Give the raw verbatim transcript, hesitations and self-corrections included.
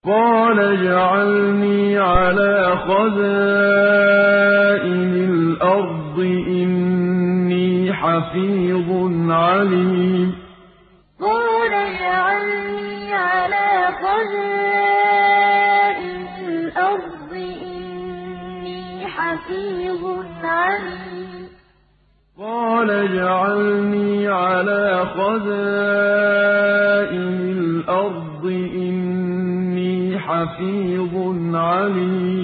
قَالَ اجْعَلْنِي عَلَىٰ خَزَائِنِ الْأَرْضِ ۖ إِنِّي حَفِيظٌ عَلِيمٌ قَالَ اجْعَلْنِي عَلَىٰ خَزَائِنِ الْأَرْضِ ۖ إِنِّي حَفِيظٌ عَلِيمٌ قَالَ اجْعَلْنِي عَلَىٰ خَزَائِنِ الْأَرْضِ ۖ إِنِّي حَفِيظٌ عَلِيمٌ